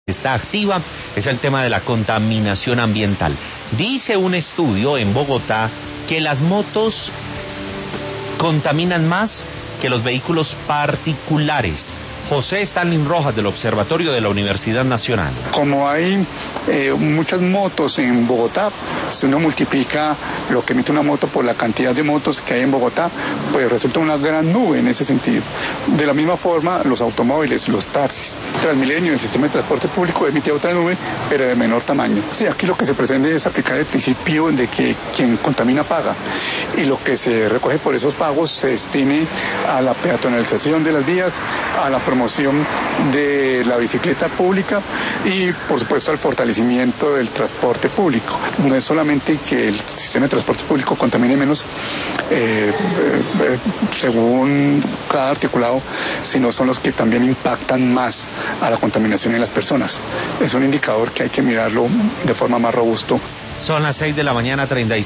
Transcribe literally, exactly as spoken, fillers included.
está activa es el tema de la contaminación ambiental. Dice un estudio en Bogotá que las motos contaminan más que los vehículos particulares. José Stalin Rojas, del Observatorio de la Universidad Nacional. Como hay eh, muchas motos en Bogotá, si uno multiplica lo que emite una moto por la cantidad de motos que hay en Bogotá, pues resulta una gran nube en ese sentido. De la misma forma, los automóviles, los taxis, Transmilenio, el sistema de transporte público emite otra nube, pero de menor tamaño. Sí, aquí lo que se pretende es aplicar el principio de que quien contamina paga, y lo que se recoge por esos pagos se destine a la peatonalización de las vías, a la promoción de la bicicleta pública y, por supuesto, al fortalecimiento del transporte público. No es solamente que el sistema de transporte público contamine menos eh, eh, según cada articulado, sino son los que también impactan más a la contaminación en las personas. Es un indicador que hay que mirarlo de forma más robusta. Son las seis de la mañana, treinta y